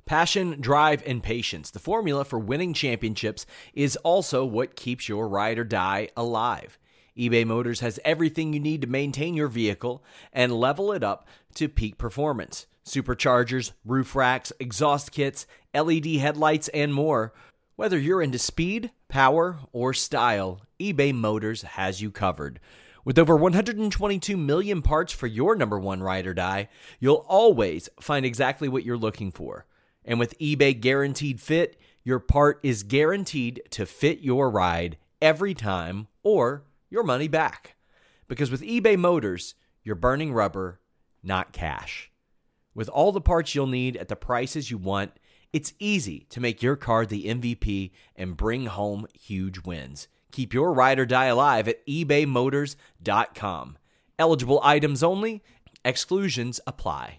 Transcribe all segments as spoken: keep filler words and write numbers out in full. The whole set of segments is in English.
Passion, drive, and patience. The formula for winning championships is also what keeps your ride or die alive. eBay Motors has everything you need to maintain your vehicle and level it up to peak performance. Superchargers, roof racks, exhaust kits, L E D headlights, and more. Whether you're into speed, power, or style, eBay Motors has you covered. With over one hundred twenty-two million parts for your number one ride or die, you'll always find exactly what you're looking for. And with eBay Guaranteed Fit, your part is guaranteed to fit your ride every time or your money back. Because with eBay Motors, you're burning rubber, not cash. With all the parts you'll need at the prices you want, it's easy to make your car the M V P and bring home huge wins. Keep your ride or die alive at ebay motors dot com. Eligible items only. Exclusions apply.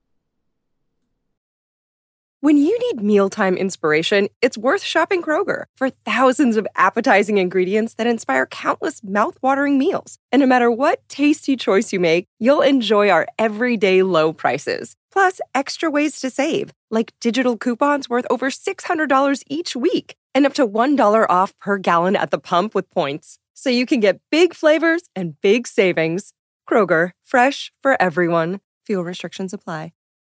When you need mealtime inspiration, it's worth shopping Kroger for thousands of appetizing ingredients that inspire countless mouth-watering meals. And no matter what tasty choice you make, you'll enjoy our everyday low prices. Plus, extra ways to save, like digital coupons worth over six hundred dollars each week and up to one dollar off per gallon at the pump with points. So you can get big flavors and big savings. Kroger, fresh for everyone. Fuel restrictions apply.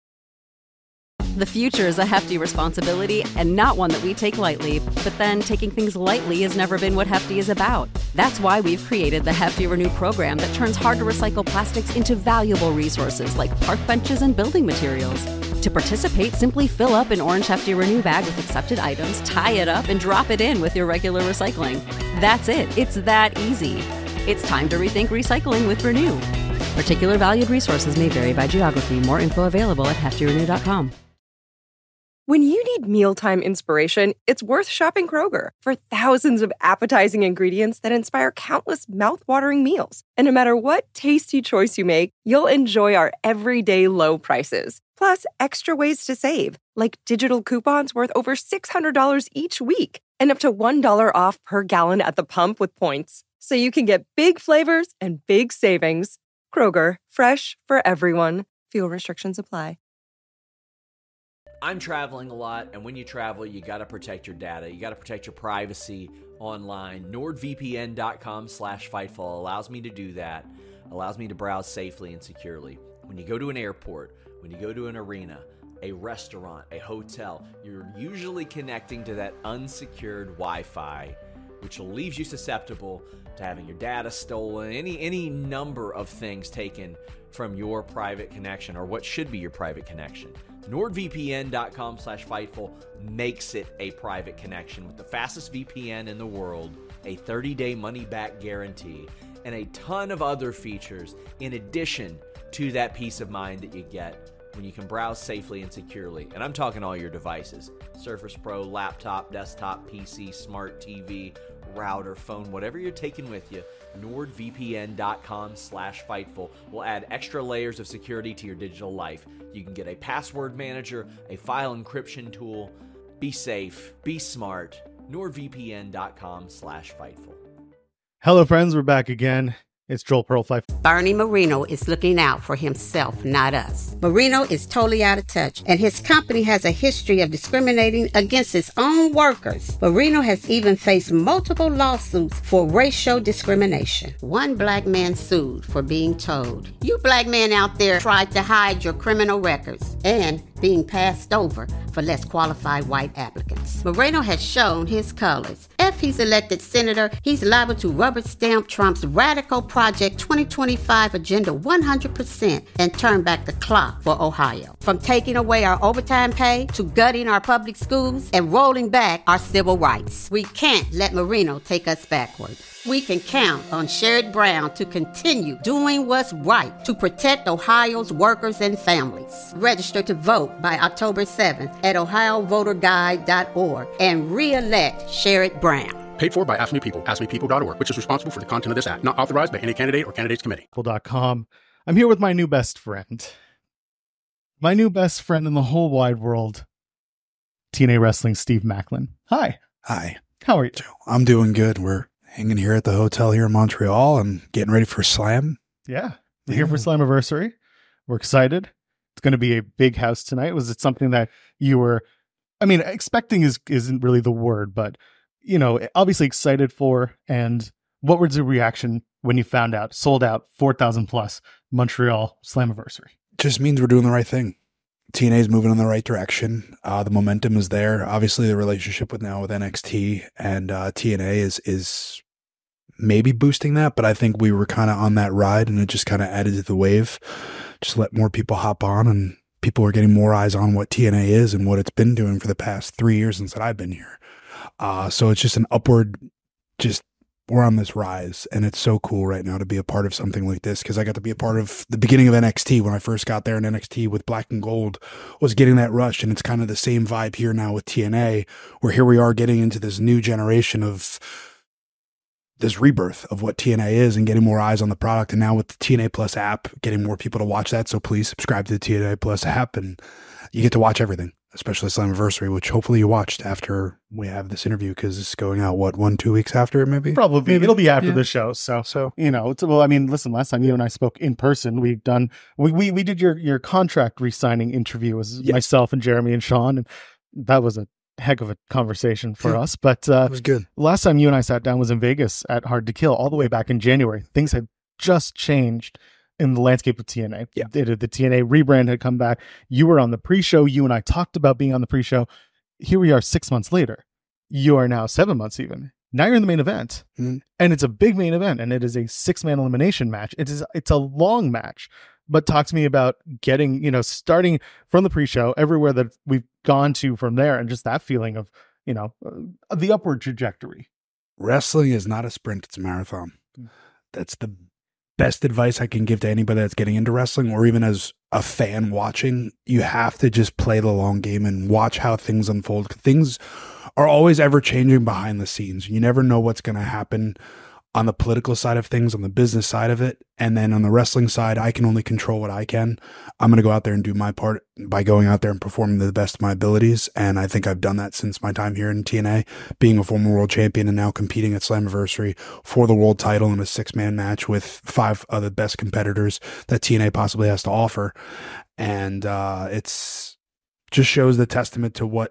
The future is a hefty responsibility and not one that we take lightly. But then taking things lightly has never been what Hefty is about. That's why we've created the Hefty Renew program that turns hard-to-recycle plastics into valuable resources like park benches and building materials. To participate, simply fill up an orange Hefty Renew bag with accepted items, tie it up, and drop it in with your regular recycling. That's it. It's that easy. It's time to rethink recycling with Renew. Particular valued resources may vary by geography. More info available at hefty renew dot com. When you need mealtime inspiration, it's worth shopping Kroger for thousands of appetizing ingredients that inspire countless mouth-watering meals. And no matter what tasty choice you make, you'll enjoy our everyday low prices. Plus, extra ways to save, like digital coupons worth over six hundred dollars each week and up to one dollar off per gallon at the pump with points. So you can get big flavors and big savings. Kroger, fresh for everyone. Fuel restrictions apply. I'm traveling a lot, and when you travel, you got to protect your data. You got to protect your privacy online. NordVPN.com slash Fightful allows me to do that, allows me to browse safely and securely. When you go to an airport, when you go to an arena, a restaurant, a hotel, you're usually connecting to that unsecured Wi-Fi, which leaves you susceptible to having your data stolen, any any number of things taken from your private connection, or what should be your private connection. NordVPN.com slash Fightful makes it a private connection with the fastest V P N in the world, a thirty-day money-back guarantee, and a ton of other features in addition to that peace of mind that you get when you can browse safely and securely. And I'm talking all your devices: Surface Pro, laptop, desktop, P C, smart T V, router, phone, whatever you're taking with you. NordVPN.com slash Fightful will add extra layers of security to your digital life. You can get a password manager, a file encryption tool. Be safe, be smart. NordVPN.com slash Fightful. Hello, friends. We're back again. It's Joel Pearlfly. Bernie Marino is looking out for himself, not us. Marino is totally out of touch, and his company has a history of discriminating against its own workers. Marino has even faced multiple lawsuits for racial discrimination. One black man sued for being told, "You black men out there tried to hide your criminal records," and being passed over for less qualified white applicants. Moreno has shown his colors. If he's elected senator, he's liable to rubber stamp Trump's radical Project twenty twenty-five agenda one hundred percent and turn back the clock for Ohio. From taking away our overtime pay to gutting our public schools and rolling back our civil rights. We can't let Marino take us backward. We can count on Sherrod Brown to continue doing what's right to protect Ohio's workers and families. Register to vote by October seventh at ohio voter guide dot org and re-elect Sherrod Brown. Paid for by Ask Me People, ask me people dot org, which is responsible for the content of this act, not authorized by any candidate or candidates committee. dot com. I'm here with my new best friend. My new best friend in the whole wide world, T N A Wrestling Steve Macklin. Hi. Hi. How are you? I'm doing good. We're hanging here at the hotel here in Montreal. I'm getting ready for Slam. Yeah. We're here for Slammiversary. We're excited it's going to be a big house tonight. Was it something that you were, I mean, expecting is, isn't really the word, but, you know, obviously excited for? And what was the reaction when you found out sold out four thousand plus Montreal Slammiversary? Just means we're doing the right thing. T N A is moving in the right direction. Uh, the momentum is there. Obviously, the relationship with now with N X T and uh, T N A is is maybe boosting that, but I think we were kind of on that ride, and it just kind of added to the wave. Just let more people hop on, and people are getting more eyes on what T N A is and what it's been doing for the past three years since I've been here. Uh, so it's just an upward, just we're on this rise, and it's so cool right now to be a part of something like this, because I got to be a part of the beginning of N X T when I first got there, and N X T with Black and Gold was getting that rush, and it's kind of the same vibe here now with T N A, where here we are getting into this new generation of this rebirth of what T N A is and getting more eyes on the product. And now with the T N A Plus app, getting more people to watch that. So please subscribe to the T N A Plus app, and you get to watch everything, especially Slammiversary, which hopefully you watched after we have this interview, because it's going out, what, one, two weeks after, maybe? Probably. Maybe. It'll be after Yeah. the show. So, so you know, it's, well, I mean, listen, last time you and I spoke in person, we've done, we we, we did your, your contract re-signing interview with Yes. myself and Jeremy and Sean, and that was a heck of a conversation for Yeah. us. But uh, It was good. last time you and I sat down was in Vegas at Hard to Kill, all the way back in January. Things had just changed in the landscape of T N A. Yeah. The, the T N A rebrand had come back. You were on the pre-show. You and I talked about being on the pre-show. Here we are six months later. You are now seven months even. Now you're in the main event. Mhm. And it's a big main event, and it is a six-man elimination match. It is it's a long match. But talk to me about getting, you know, starting from the pre-show, everywhere that we've gone to from there, and just that feeling of, you know, uh, the upward trajectory. Wrestling is not a sprint, it's a marathon. That's the best advice I can give to anybody that's getting into wrestling, or even as a fan watching. You have to just play the long game and watch how things unfold. Things are always ever changing behind the scenes. You never know what's going to happen on the political side of things, on the business side of it. And then on the wrestling side, I can only control what I can. I'm going to go out there and do my part by going out there and performing to the best of my abilities. And I think I've done that since my time here in T N A, being a former world champion and now competing at Slammiversary for the world title in a six-man match with five of the best competitors that T N A possibly has to offer. And uh, it's just shows the testament to what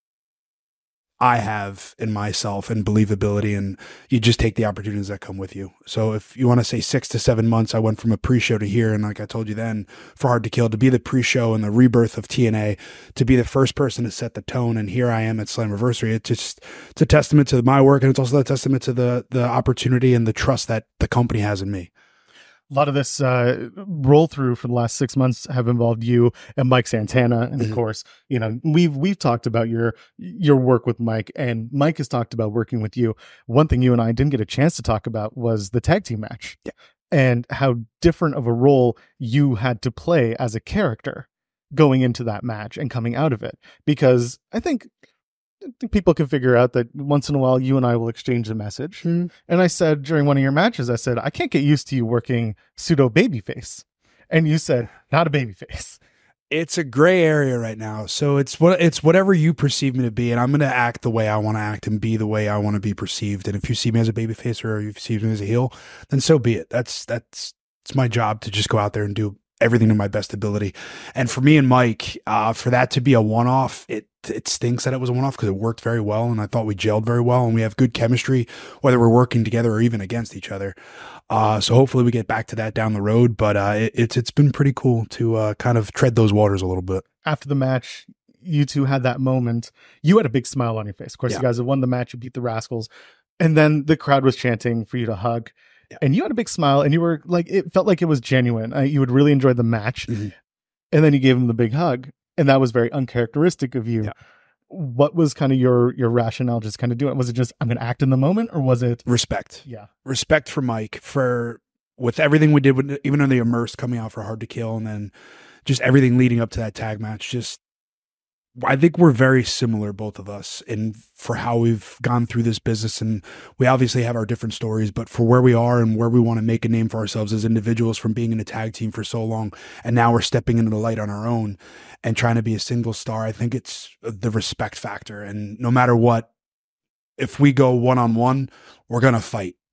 I have in myself and believability, and you just take the opportunities that come with you. So if you want to say six to seven months, I went from a pre-show to here. And like I told you then, for Hard to Kill, to be the pre-show and the rebirth of T N A, to be the first person to set the tone. And here I am at Slammiversary. It's just, it's a testament to my work. And it's also a testament to the, the opportunity and the trust that the company has in me. A lot of this uh, roll through for the last six months have involved you and Mike Santana, and of Mhm. course, you know we've we've talked about your your work with Mike, and Mike has talked about working with you. One thing you and I didn't get a chance to talk about was the tag team match, Yeah. and how different of a role you had to play as a character going into that match and coming out of it. Because I think. I think people can figure out that once in a while you and I will exchange a message. Mhm. And I said during one of your matches, I said, I can't get used to you working pseudo babyface. And you said, not a babyface. It's a gray area right now. So it's what it's whatever you perceive me to be, and I'm going to act the way I want to act and be the way I want to be perceived. And if you see me as a babyface or you see me as a heel, then so be it. That's that's it's my job to just go out there and do everything to my best ability. And for me and Mike, uh, for that to be a one-off, it it stinks that it was a one-off, because it worked very well, and I thought we gelled very well, and we have good chemistry, whether we're working together or even against each other. Uh, so hopefully we get back to that down the road. But uh, it, it's it's been pretty cool to uh, kind of tread those waters a little bit. After the match, you two had that moment. You had a big smile on your face. Of course, Yeah. you guys had won the match. You beat the Rascals. And then the crowd was chanting for you to hug. Yeah. And you had a big smile, and you were like, it felt like it was genuine. Uh, you had really enjoyed the match. Mhm. And then you gave him the big hug. And that was very uncharacteristic of you. Yeah. What was kind of your your rationale just kind of doing it? Was it just, I'm going to act in the moment, or was it? Respect. Yeah. Respect for Mike, for with everything we did, with, even in the Immersed coming out for Hard to Kill, and then just everything leading up to that tag match. Just, I think we're very similar, both of us, and for how we've gone through this business. And we obviously have our different stories, but for where we are and where we want to make a name for ourselves as individuals from being in a tag team for so long, and now we're stepping into the light on our own and trying to be a single star, I think it's the respect factor. And no matter what, if we go one-on-one, we're going to fight.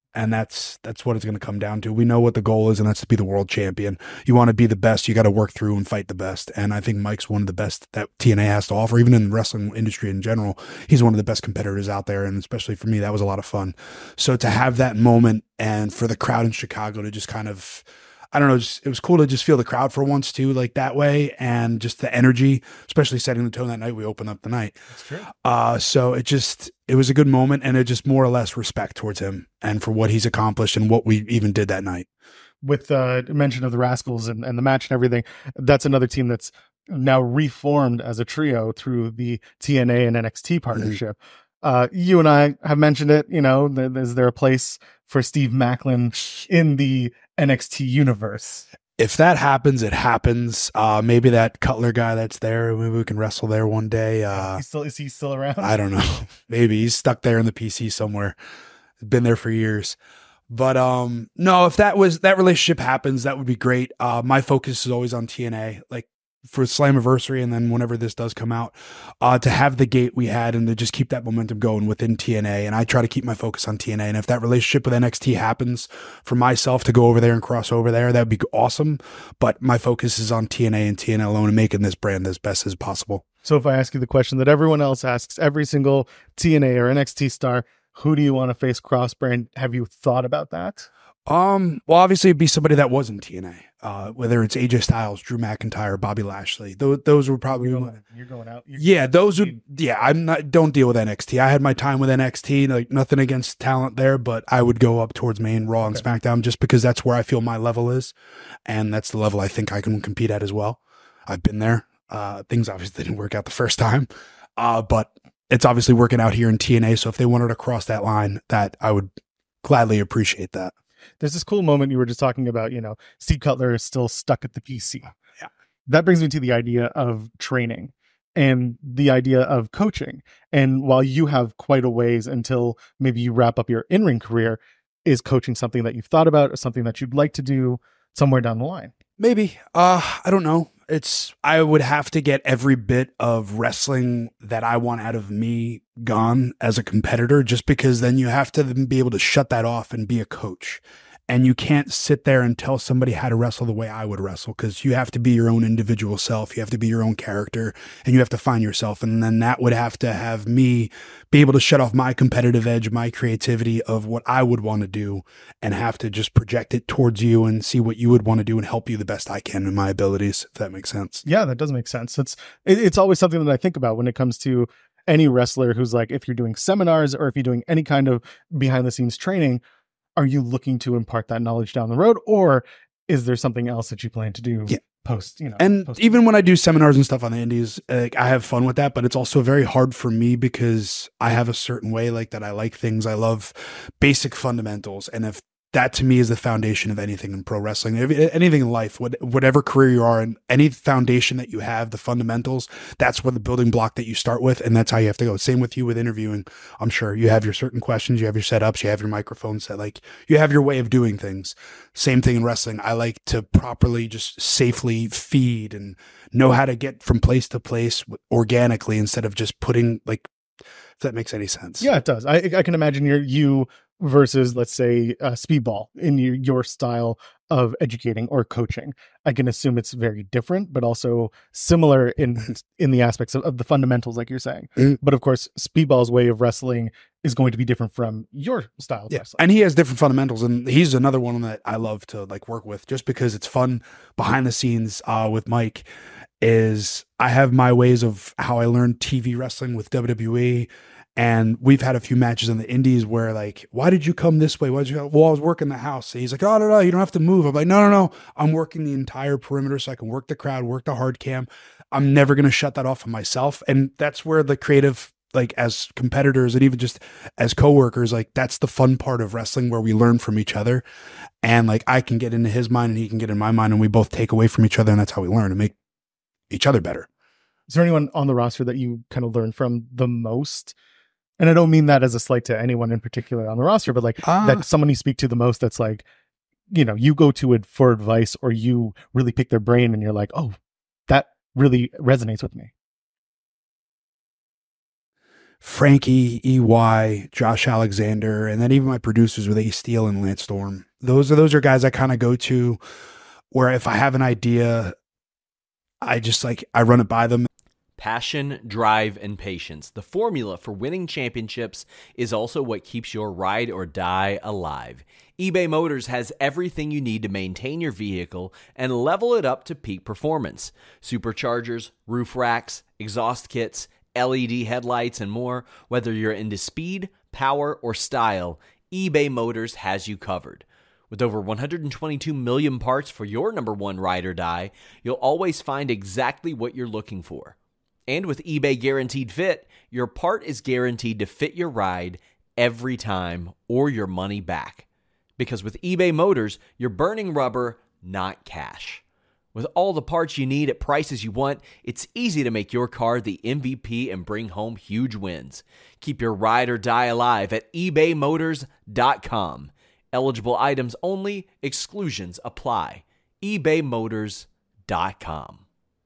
And that's that's what it's going to come down to. We know what the goal is, and that's to be the world champion. You want to be the best, you got to work through and fight the best. And I think Mike's one of the best that T N A has to offer, even in the wrestling industry in general. He's one of the best competitors out there, and especially for me, that was a lot of fun. So to have that moment and for the crowd in Chicago to just kind of, I don't know, just, it was cool to just feel the crowd for once too, like that way, and just the energy, especially setting the tone that night we opened up the night. That's true. Uh, so it just, it was a good moment, and it just more or less respect towards him and for what he's accomplished and what we even did that night. With uh mention of the Rascals and, and the match and everything, that's another team that's now reformed as a trio through the T N A and N X T partnership. Mm-hmm. Uh, you and I have mentioned it, you know, th- is there a place for Steve Macklin in the N X T universe? If that happens, it happens. Uh, maybe that Cutler guy that's there, maybe we can wrestle there one day. Uh, He's still, is he still around? I don't know. Maybe he's stuck there in the P C somewhere. Been there for years. But um, no, if that was that relationship happens, that would be great. Uh, my focus is always on T N A, like for Slammiversary, and then whenever this does come out, uh, to have the gate we had and to just keep that momentum going within T N A. And I try to keep my focus on T N A. And if that relationship with N X T happens for myself to go over there and cross over there, that would be awesome. But my focus is on T N A and T N A alone and making this brand as best as possible. So if I ask you the question that everyone else asks, every single T N A or N X T star, who do you want to face cross brand? Have you thought about that? Um, well, obviously it'd be somebody that wasn't T N A, uh, whether it's A J Styles, Drew McIntyre, Bobby Lashley. Those, those were probably, you're going, you're going out. You're yeah, those would, yeah, I'm not, don't deal with N X T. I had my time with N X T, like nothing against talent there, but I would go up towards main Raw and okay. SmackDown just because that's where I feel my level is. And that's the level I think I can compete at as well. I've been there. Uh, things obviously didn't work out the first time, uh, but it's obviously working out here in T N A. So if they wanted to cross that line, that I would gladly appreciate that. There's this cool moment you were just talking about, you know, Steve Cutler is still stuck at the P C. Yeah. That brings me to the idea of training and the idea of coaching. And while you have quite a ways until maybe you wrap up your in-ring career, is coaching something that you've thought about or something that you'd like to do somewhere down the line? Maybe. Uh, I don't know. It's, I would have to get every bit of wrestling that I want out of me gone as a competitor, just because then you have to be able to shut that off and be a coach. And you can't sit there and tell somebody how to wrestle the way I would wrestle, because you have to be your own individual self. You have to be your own character, and you have to find yourself. And then that would have to have me be able to shut off my competitive edge, my creativity of what I would want to do, and have to just project it towards you and see what you would want to do and help you the best I can in my abilities, if that makes sense. Yeah, that does make sense. It's, it, it's always something that I think about when it comes to any wrestler who's like, if you're doing seminars or if you're doing any kind of behind the scenes training, are you looking to impart that knowledge down the road, or is there something else that you plan to do yeah. post, you know? And post- even when I do seminars and stuff on the indies, like, I have fun with that, but it's also very hard for me because I have a certain way like that. I like things. I love basic fundamentals. And if that to me is the foundation of anything in pro wrestling, anything in life, whatever career you are in, any foundation that you have, the fundamentals, that's what the building block that you start with. And that's how you have to go. Same with you with interviewing. I'm sure you have your certain questions, you have your setups, you have your microphone set, like you have your way of doing things. Same thing in wrestling. I like to properly just safely feed and know how to get from place to place organically instead of just putting, like, if that makes any sense. Yeah, it does. I, I can imagine you're, you versus, let's say, uh, Speedball in your, your style of educating or coaching. I can assume it's very different, but also similar in in the aspects of, of the fundamentals, like you're saying. Mm. But of course, Speedball's way of wrestling is going to be different from your style of yeah. wrestling. And he has different fundamentals, and he's another one that I love to like work with, just because it's fun behind the scenes uh, with Mike. Is I have my ways of how I learned T V wrestling with W W E. And we've had a few matches in the indies where like, why did you come this way? Why did you go? Well, I was working the house. He's like, oh, no, no, you don't have to move. I'm like, no, no, no. I'm working the entire perimeter so I can work the crowd, work the hard cam. I'm never going to shut that off of myself. And that's where the creative, like as competitors and even just as coworkers, like that's the fun part of wrestling where we learn from each other. And like, I can get into his mind and he can get in my mind and we both take away from each other. And that's how we learn and make each other better. Is there anyone on the roster that you kind of learn from the most? And I don't mean that as a slight to anyone in particular on the roster, but like ah. that someone you speak to the most that's like, you know, you go to it for advice or you really pick their brain and you're like, oh, that really resonates with me. Frankie, E Y, Josh Alexander, and then even my producers with Ace Steel and Lance Storm. Those are those are guys I kind of go to where if I have an idea, I just like I run it by them. Passion, drive, and patience. The formula for winning championships is also what keeps your ride or die alive. eBay Motors has everything you need to maintain your vehicle and level it up to peak performance. Superchargers, roof racks, exhaust kits, L E D headlights, and more. Whether you're into speed, power, or style, eBay Motors has you covered. With over one hundred twenty-two million parts for your number one ride or die, you'll always find exactly what you're looking for. And with eBay Guaranteed Fit, your part is guaranteed to fit your ride every time or your money back. Because with eBay Motors, you're burning rubber, not cash. With all the parts you need at prices you want, it's easy to make your car the M V P and bring home huge wins. Keep your ride or die alive at ebay motors dot com. Eligible items only, exclusions apply. ebay motors dot com.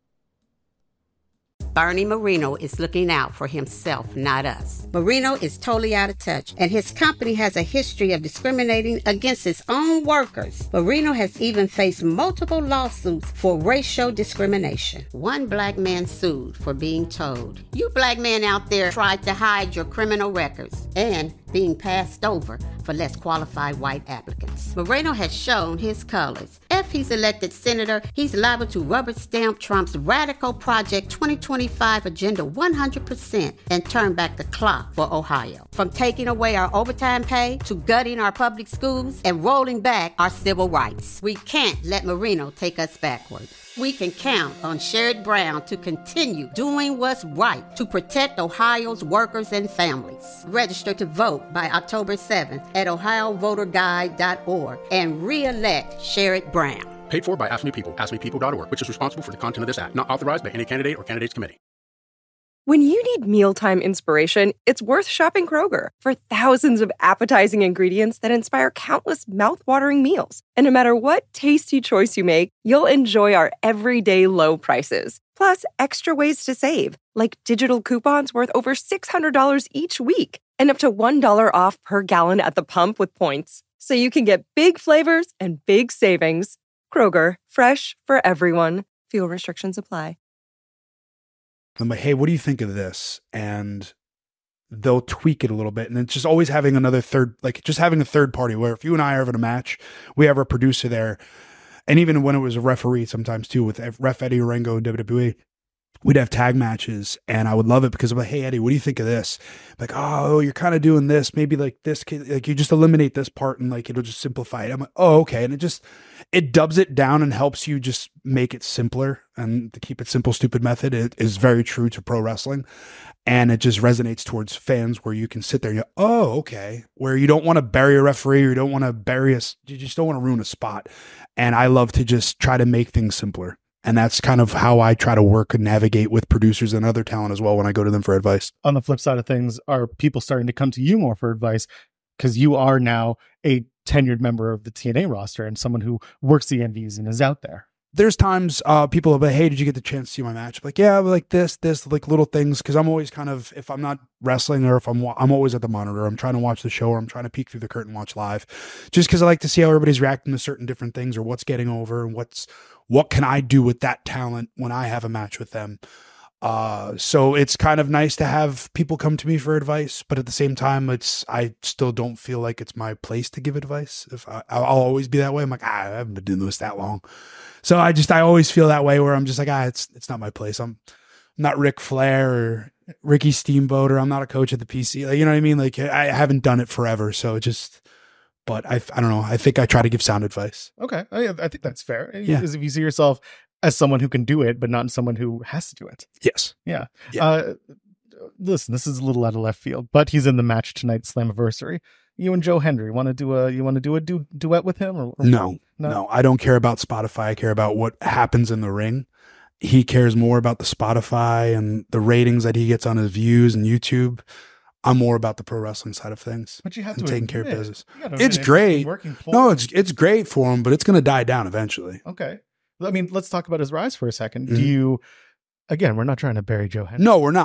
Bernie Marino is looking out for himself, not us. Marino is totally out of touch, and his company has a history of discriminating against its own workers. Marino has even faced multiple lawsuits for racial discrimination. One black man sued for being told, "You black men out there tried to hide your criminal records," and being passed over for less qualified white applicants. Moreno has shown his colors. If he's elected senator, he's liable to rubber stamp Trump's radical Project twenty twenty-five agenda one hundred percent and turn back the clock for Ohio. From taking away our overtime pay to gutting our public schools and rolling back our civil rights. We can't let Marino take us backward. We can count on Sherrod Brown to continue doing what's right to protect Ohio's workers and families. Register to vote by October seventh at ohio voter guide dot org and re-elect Sherrod Brown. Paid for by Ask Me People, ask me people dot org, which is responsible for the content of this app. Not authorized by any candidate or candidates committee. When you need mealtime inspiration, it's worth shopping Kroger. For thousands of appetizing ingredients that inspire countless mouth-watering meals. And no matter what tasty choice you make, you'll enjoy our everyday low prices. Plus, extra ways to save, like digital coupons worth over six hundred dollars each week and up to one dollar off per gallon at the pump with points. So you can get big flavors and big savings. Kroger, fresh for everyone. Fuel restrictions apply. I'm like, hey, what do you think of this? And they'll tweak it a little bit. And it's just always having another third, like just having a third party where if you and I are having a match, we have a producer there. And even when it was a referee sometimes too, with Ref Eddie Orengo in W W E, we'd have tag matches and I would love it because I'm like, hey, Eddie, what do you think of this? Like, oh, you're kind of doing this. Maybe like this, like you just eliminate this part and like, it'll just simplify it. I'm like, oh, okay. And it just, it dubs it down and helps you just make it simpler. And the keep it simple, stupid method it is very true to pro wrestling. And it just resonates towards fans where you can sit there and you go, oh, okay. Where you don't want to bury a referee or you don't want to bury a, you just don't want to ruin a spot. And I love to just try to make things simpler. And that's kind of how I try to work and navigate with producers and other talent as well when I go to them for advice. On the flip side of things, are people starting to come to you more for advice because you are now a tenured member of the T N A roster and someone who works the Indies and is out there? There's times uh, people will be, hey, did you get the chance to see my match? I'm like, yeah, like this, this, like little things. Cause I'm always kind of, if I'm not wrestling or if I'm, I'm always at the monitor, I'm trying to watch the show or I'm trying to peek through the curtain, watch live just cause I like to see how everybody's reacting to certain different things or what's getting over and what's, what can I do with that talent when I have a match with them? Uh, so it's kind of nice to have people come to me for advice, but at the same time, it's, I still don't feel like it's my place to give advice. If I, I'll always be that way. I'm like, ah, I haven't been doing this that long. So I just, I always feel that way where I'm just like, ah, it's, it's not my place. I'm not Ric Flair or Ricky Steamboat, or I'm not a coach at the P C. Like, you know what I mean? Like I haven't done it forever. So it just, but I, I don't know. I think I try to give sound advice. Okay. I, I think that's fair. Yeah. Because if you see yourself as someone who can do it, but not someone who has to do it. Yes. Yeah. yeah. Uh, listen, this is a little out of left field, but he's in the match tonight, Slammiversary. You and Joe Hendry want to do a you want to do a du- duet with him? Or, or no, no, no, I don't care about Spotify. I care about what happens in the ring. He cares more about the Spotify and the ratings that he gets on his views and YouTube. I'm more about the pro wrestling side of things. But you have to taking admit, care of business. It's great. It's no, it's it's great for him, but it's going to die down eventually. Okay. I mean, let's talk about his rise for a second. Mm-hmm. Do you? Again, we're not trying to bury Joe Hendry. No, we're not.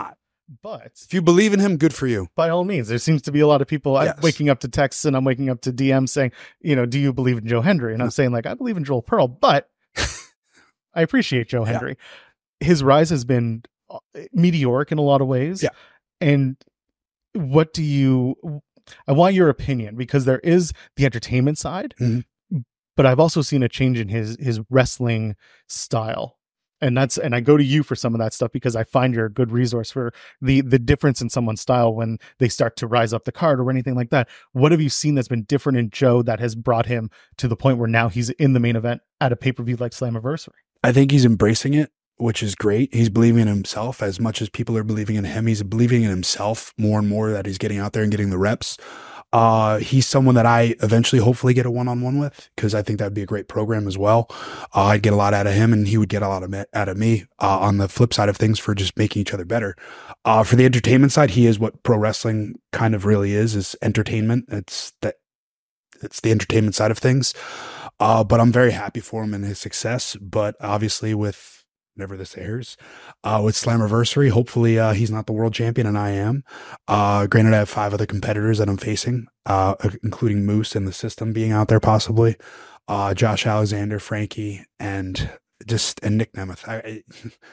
But if you believe in him, good for you. By all means, there seems to be a lot of people. Yes. I'm waking up to texts and I'm waking up to D Ms saying, you know, do you believe in Joe Hendry? And I'm saying, like, I believe in Joel Pearl, but I appreciate Joe Hendry. Yeah. His rise has been meteoric in a lot of ways. Yeah. And what do you, I want your opinion, because there is the entertainment side, mm-hmm. but I've also seen a change in his, his wrestling style. And that's, and I go to you for some of that stuff because I find you're a good resource for the, the difference in someone's style when they start to rise up the card or anything like that. What have you seen that's been different in Joe that has brought him to the point where now he's in the main event at a pay-per-view like Slammiversary? I think he's embracing it, which is great. He's believing in himself as much as people are believing in him. He's believing in himself more and more that he's getting out there and getting the reps. Uh, he's someone that I eventually hopefully get a one-on-one with, because I think that'd be a great program as well. Uh, I'd get a lot out of him and he would get a lot of me, out of me uh, on the flip side of things for just making each other better. Uh, for the entertainment side, he is what pro wrestling kind of really is, is entertainment. It's that it's the entertainment side of things. Uh, but I'm very happy for him and his success. But obviously with whenever this airs, uh, with Slammiversary, hopefully uh, he's not the world champion and I am. Uh, granted, I have five other competitors that I'm facing, uh, including Moose and the System being out there possibly, uh, Josh Alexander, Frankie, and just and Nick Nemeth. I, I,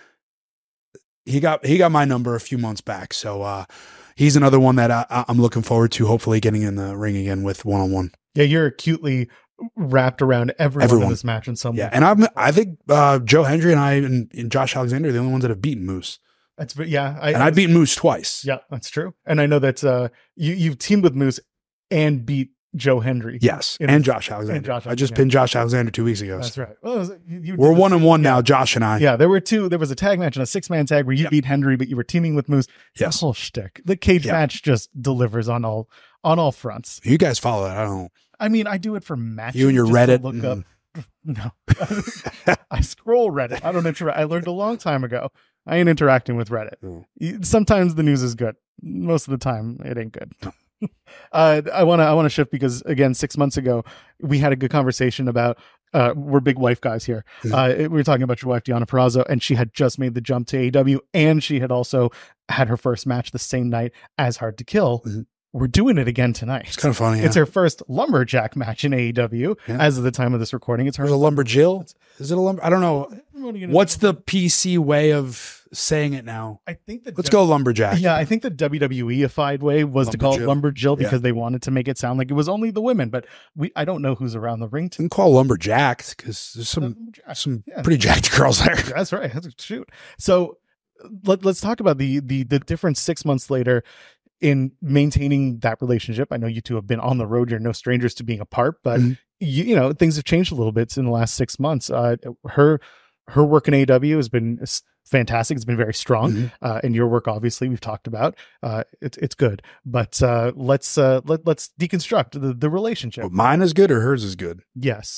he got he got my number a few months back, so uh, he's another one that I, I'm looking forward to hopefully getting in the ring again with one on one. Yeah, you're acutely wrapped around everyone, everyone. in this match in some way. Yeah, and I'm, I think uh, Joe Hendry and I and, and Josh Alexander are the only ones that have beaten Moose. That's yeah, I, and I've beaten Moose twice. Yeah, that's true. And I know that uh, you you've teamed with Moose and beat Joe Hendry. Yes, and Josh Alexander. And Josh Alexander. I just pinned Josh Alexander two weeks ago. That's right. Well, was, you, you We're one and one yeah. now, Josh and I. Yeah, there were two. There was a tag match and a six man tag where you yep. beat Hendry, but you were teaming with Moose. Yes, the whole shtick. The cage yep. match just delivers on all on all fronts. You guys follow that? I don't. I mean, I do it for matches. You and your Reddit. Look mm. up. No, I scroll Reddit. I don't interact. I learned a long time ago. I ain't interacting with Reddit. Mm. Sometimes the news is good. Most of the time, it ain't good. uh, I want to. I want to shift because again, six months ago, we had a good conversation about. Uh, we're big wife guys here. Mm. Uh, we were talking about your wife, Deonna Purrazzo, and she had just made the jump to A E W, and she had also had her first match the same night as Hard to Kill. Mm. We're doing it again tonight. It's kind of funny. Yeah. It's her first lumberjack match in A E W yeah. as of the time of this recording. It's her. Is it a lumberjill? Is it a lumber? I don't know. What's the P C way of saying it now? I think that let's w- go lumberjack. Yeah, I think the W W E-ified way was to call it lumberjill because yeah. they wanted to make it sound like it was only the women. But we, I don't know who's around the ring. To- you can call lumberjacks because there's some some yeah. pretty jacked girls there. That's right. That's shoot. So let, let's talk about the the the difference six months later in maintaining that relationship. I know you two have been on the road. You're no strangers to being apart, but mm-hmm. you, you know, things have changed a little bit in the last six months. Uh, her, her work in A E W has been fantastic. It's been very strong. Mm-hmm. Uh, and your work, obviously we've talked about, uh, it's, it's good, but, uh, let's, uh, let, let's deconstruct the, the relationship. Well, mine is good or hers is good. Yes.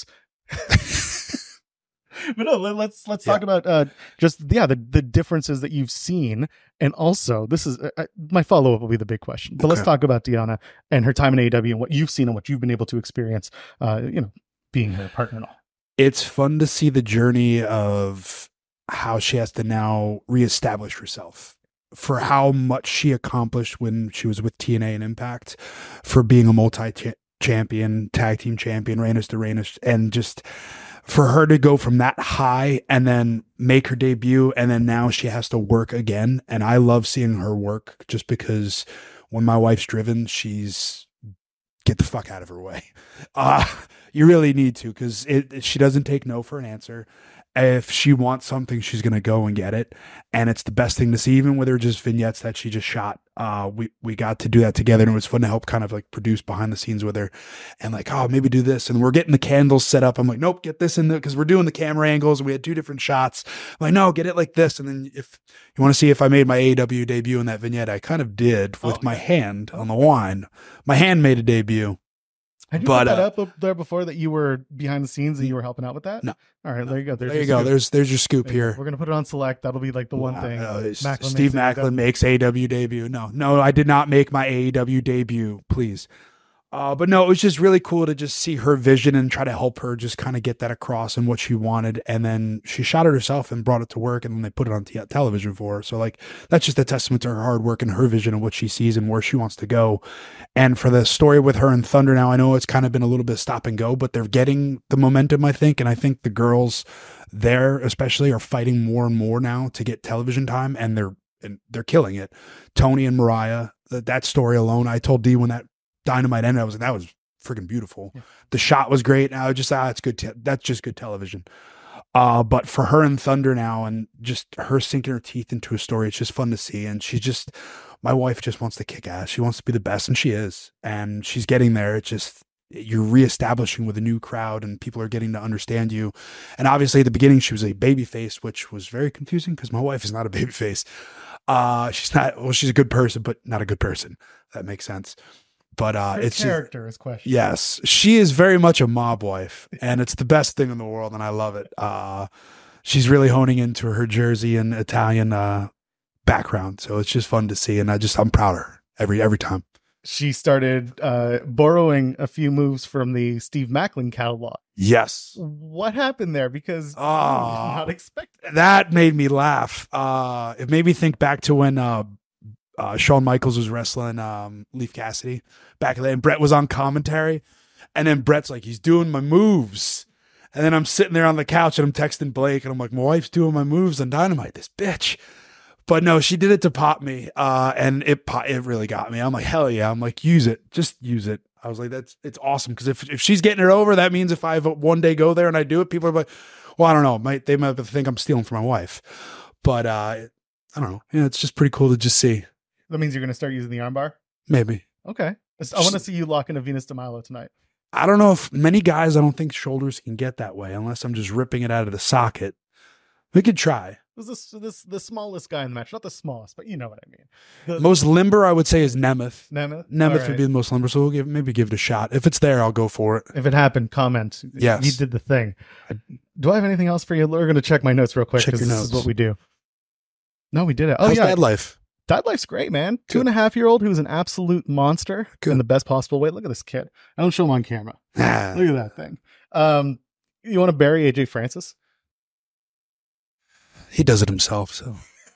But no, let's let's yeah. talk about uh, just yeah the, the differences that you've seen, and also this is uh, my follow up will be the big question. But okay. let's talk about Deonna and her time in A E W and what you've seen and what you've been able to experience. Uh, you know, being her partner and all. It's fun to see the journey of how she has to now reestablish herself for how much she accomplished when she was with T N A and Impact, for being a multi champion, tag team champion, Reinas to Reinas, and just. For her to go from that high and then make her debut, and then now she has to work again. And I love seeing her work just because when my wife's driven, she's get the fuck out of her way. Uh, you really need to, because it, she doesn't take no for an answer. If she wants something, she's going to go and get it. And it's the best thing to see, even with her just vignettes that she just shot. Uh, we, we got to do that together, and it was fun to help kind of like produce behind the scenes with her and like, oh, maybe do this. And we're getting the candles set up. I'm like, nope, get this in there. Cause we're doing the camera angles. We had two different shots. I'm like, no, get it like this. And then if you want to see if I made my A E W debut in that vignette, I kind of did with oh, my yeah. hand on the wine. My hand made a debut. Had you but, put that uh, up, up there before that you were behind the scenes and you were helping out with that? No. All right, there you go. There's there you go. Scoop. There's there's your scoop here. We're gonna put it on select. That'll be like the one wow. thing. Uh, Macklin Steve makes Macklin makes A E W debut. No, no, I did not make my A E W debut. Please. Uh, but no, it was just really cool to just see her vision and try to help her just kind of get that across and what she wanted. And then she shot it herself and brought it to work, and then they put it on t- television for her. So like, that's just a testament to her hard work and her vision and what she sees and where she wants to go. And for the story with her and Thunder now, I know it's kind of been a little bit stop and go, but they're getting the momentum, I think. And I think the girls there especially are fighting more and more now to get television time, and they're, and they're killing it. Tony and Mariah, that, that story alone, I told Dee when that Dynamite ended, I was like, that was freaking beautiful. Yeah. The shot was great. And I was just, ah, it's good. Te- that's just good television. Uh, but for her and Thunder now, and just her sinking her teeth into a story, it's just fun to see. And she just, my wife just wants to kick ass. She wants to be the best, and she is. And she's getting there. It's just, you're reestablishing with a new crowd, and people are getting to understand you. And obviously at the beginning, she was a baby face, which was very confusing because my wife is not a baby face. Uh, she's not, well, she's a good person, but not a good person. That makes sense. But uh, Her it's character is questioned. Yes, she is very much a mob wife, and it's the best thing in the world, and I love it. Uh, she's really honing into her Jersey and Italian uh, background, so it's just fun to see, and I just I'm proud of her every every time. She started uh, borrowing a few moves from the Steve Macklin catalog. Yes. What happened there? Because oh, I did not expect that. That made me laugh. Uh, it made me think back to when. Uh, Uh, Shawn Michaels was wrestling um, Leif Cassidy back then, and Brett was on commentary, and then Brett's like, he's doing my moves, and then I'm sitting there on the couch and I'm texting Blake, and I'm like, my wife's doing my moves on Dynamite, this bitch. But no, she did it to pop me, uh, and it it really got me. I'm like, hell yeah. I'm like, use it, just use it. I was like, that's it's awesome, because if if she's getting it over, that means if I one day go there and I do it, people are like, well, I don't know, might they might think I'm stealing from my wife, but uh, I don't know. Yeah, it's just pretty cool to just see. That means you're going to start using the armbar? Maybe. Okay. I want to see you lock in a Venus de Milo tonight. I don't know if many guys, I don't think shoulders can get that way unless I'm just ripping it out of the socket. We could try. This is this the smallest guy in the match. Not the smallest, but you know what I mean. The, most limber, I would say, is Nemeth. Nemeth? Nemeth right. would be the most limber, so we'll give, maybe give it a shot. If it's there, I'll go for it. If it happened, comment. Yes. You did the thing. Do I have anything else for you? We're going to check my notes real quick, because this notes. is what we do. No, we did it. Oh, How's yeah. Dad Life? Dad Life's great, man. Two and a half year old who's an absolute monster Good. in the best possible way. Look at this kid. I don't show him on camera. Ah. Look at that thing. Um, you want to bury A J Francis? He does it himself, so.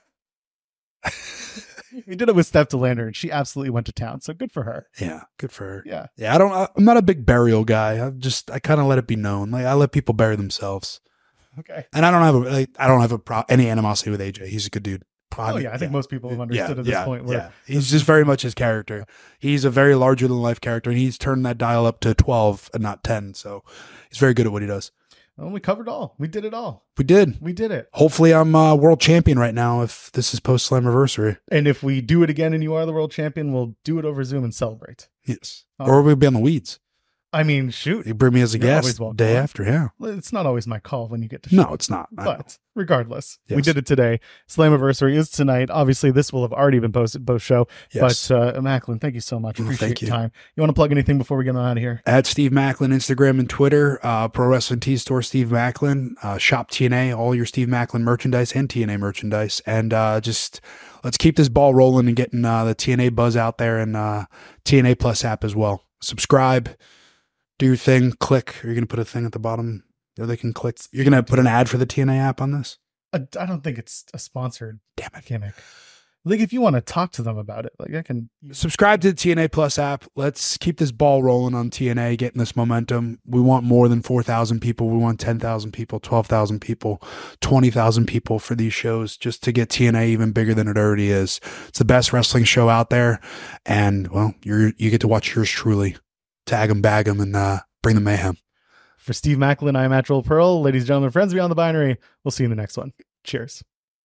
He did it with Steph DeLander, and she absolutely went to town. So good for her. Yeah, good for her. Yeah. Yeah, I don't, I, I'm not a big burial guy. I just, I kind of let it be known. Like, I let people bury themselves. Okay. And I don't have a, like, I don't have a pro- any animosity with A J. He's a good dude. Oh, yeah. I think yeah. most people have understood yeah, at this yeah, point. Where yeah. He's just very much his character. He's a very larger than life character, and he's turned that dial up to twelve and not ten. So he's very good at what he does. Well, we covered all. We did it all. We did. We did it. Hopefully I'm uh, world champion right now if this is post Slammiversary. And if we do it again and you are the world champion, we'll do it over Zoom and celebrate. Yes. All or right. we'll be on the weeds. I mean, shoot. You bring me as a You're guest day on. after, yeah. It's not always my call when you get to show. No, it's not. But regardless, yes. we did it today. Slammiversary is tonight. Obviously, this will have already been posted post-show. Yes. But uh, Macklin, thank you so much. Well, Appreciate thank your you. time. You want to plug anything before we get on out of here? At Steve Macklin, Instagram and Twitter, uh, Pro Wrestling Tees Store, Steve Macklin, uh, Shop T N A, all your Steve Macklin merchandise and T N A merchandise. And uh, just let's keep this ball rolling and getting uh, the T N A buzz out there, and uh, T N A Plus app as well. Subscribe. Do your thing, click. Are you going to put a thing at the bottom where they can click? You're going to put an ad for the T N A app on this? I, I don't think it's a sponsored Damn it. gimmick. Like, if you want to talk to them about it, like I can. Subscribe to the T N A Plus app. Let's keep this ball rolling on T N A, getting this momentum. We want more than four thousand people. We want ten thousand people, twelve thousand people, twenty thousand people for these shows, just to get T N A even bigger than it already is. It's the best wrestling show out there. And, well, you're, you get to watch yours truly. Tag 'em, bag 'em, and uh, bring the mayhem. For Steve Macklin, I'm Matt Joel Pearl. Ladies and gentlemen, friends beyond the binary, we'll see you in the next one. Cheers.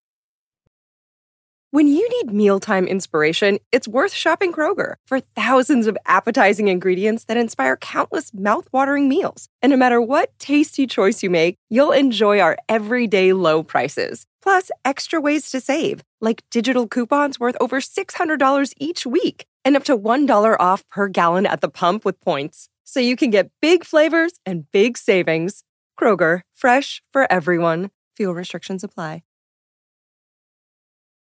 When you need mealtime inspiration, it's worth shopping Kroger for thousands of appetizing ingredients that inspire countless mouthwatering meals. And no matter what tasty choice you make, you'll enjoy our everyday low prices. Plus, extra ways to save, like digital coupons worth over six hundred dollars each week and up to one dollar off per gallon at the pump with points. So you can get big flavors and big savings. Kroger, fresh for everyone. Fuel restrictions apply.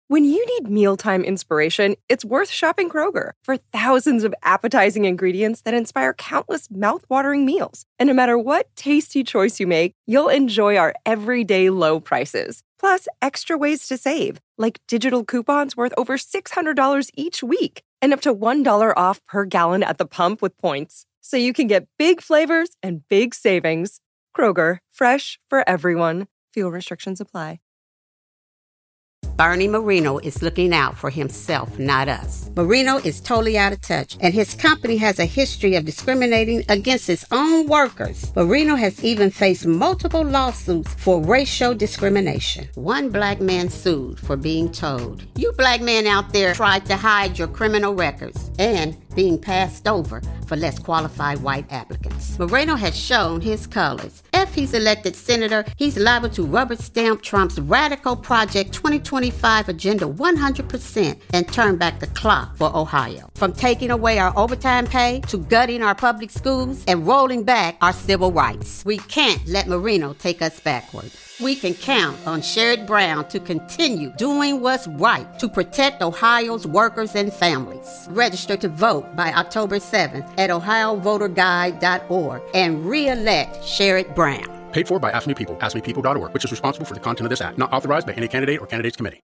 When you need mealtime inspiration, it's worth shopping Kroger for thousands of appetizing ingredients that inspire countless mouthwatering meals. And no matter what tasty choice you make, you'll enjoy our everyday low prices. Plus, extra ways to save, like digital coupons worth over six hundred dollars each week and up to one dollar off per gallon at the pump with points. So you can get big flavors and big savings. Kroger, fresh for everyone. Fuel restrictions apply. Bernie Marino is looking out for himself, not us. Marino is totally out of touch, and his company has a history of discriminating against its own workers. Marino has even faced multiple lawsuits for racial discrimination. One black man sued for being told, "You black men out there tried to hide your criminal records," and being passed over for less qualified white applicants. Moreno has shown his colors. If he's elected senator, he's liable to rubber stamp Trump's radical Project twenty twenty-five agenda one hundred percent and turn back the clock for Ohio. From taking away our overtime pay to gutting our public schools and rolling back our civil rights. We can't let Marino take us backward. We can count on Sherrod Brown to continue doing what's right to protect Ohio's workers and families. Register to vote by October seventh at ohio voter guide dot org and re-elect Sherrod Brown. Paid for by Ask Me People, ask me people dot org, which is responsible for the content of this act. Not authorized by any candidate or candidates committee.